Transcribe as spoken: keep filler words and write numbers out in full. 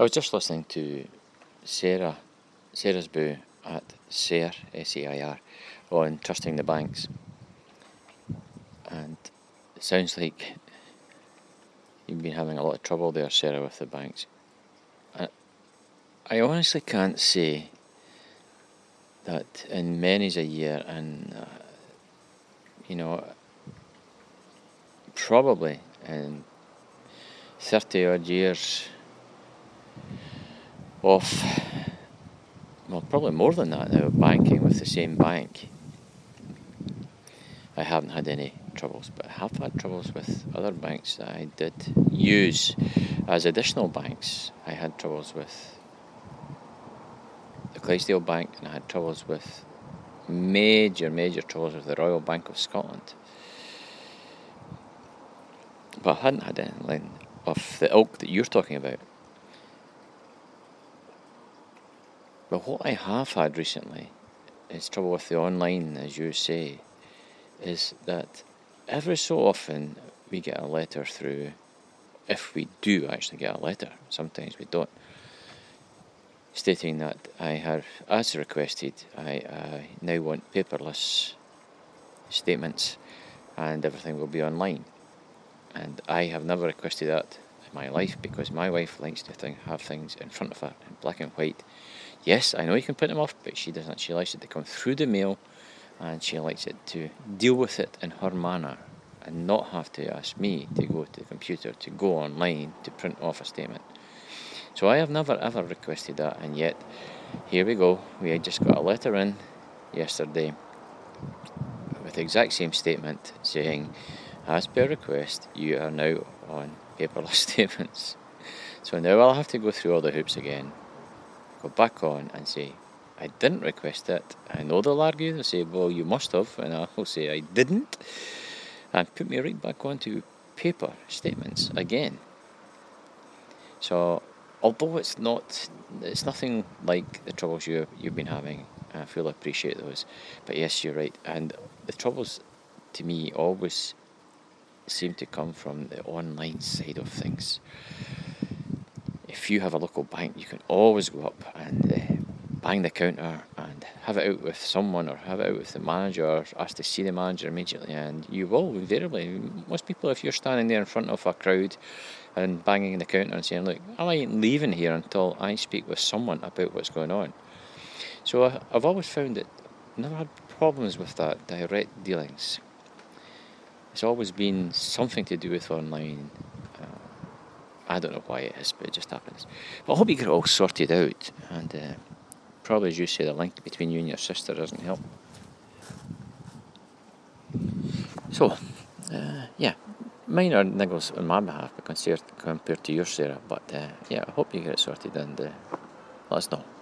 was just listening to Sarah, Sarah's Boo at SAIR, S A I R, on trusting the banks. And it sounds like you've been having a lot of trouble there, Sarah, with the banks. I, I honestly can't say that in many's a year, and uh, you know, probably in thirty odd years of, well, probably more than that now, banking with the same bank, I haven't had any troubles, but I have had troubles with other banks that I did use as additional banks. I had troubles with the Clydesdale Bank, and I had troubles with major, major troubles with the Royal Bank of Scotland. But I hadn't had anything of the ilk that you're talking about. But what I have had recently is trouble with the online, as you say, is that every so often we get a letter through, if we do actually get a letter, sometimes we don't, stating that I have, as requested, I uh, now want paperless statements and everything will be online. And I have never requested that in my life, because my wife likes to think, have things in front of her in black and white. Yes, I know you can print them off, but she doesn't. She likes it to come through the mail, and she likes it to deal with it in her manner and not have to ask me to go to the computer, to go online, to print off a statement. So I have never ever requested that, and yet here we go. We had just got a letter in yesterday with the exact same statement saying, as per request, you are now on paperless statements. So now I'll have to go through all the hoops again, go back on and say, I didn't request it. I know they'll argue, they'll say, well, you must have, and I'll say I didn't, and put me right back onto paper statements again. So, although it's not, it's nothing like the troubles you, you've been having, I fully appreciate those, but yes, you're right, and the troubles to me always seem to come from the online side of things. If you have a local bank, you can always go up and uh, bang the counter and have it out with someone, or have it out with the manager, or ask to see the manager immediately, and you will invariably. Most people, if you're standing there in front of a crowd and banging the counter and saying, look, I ain't leaving here until I speak with someone about what's going on. So I, I've always found that I've never had problems with that direct dealings. It's always been something to do with online. Uh, I don't know why it is, but it just happens. But I hope you get it all sorted out, and uh, probably, as you say, the link between you and your sister doesn't help. So, uh, yeah, minor niggles on my behalf compared to yours, Sarah, but uh, yeah, I hope you get it sorted, and uh, let us know.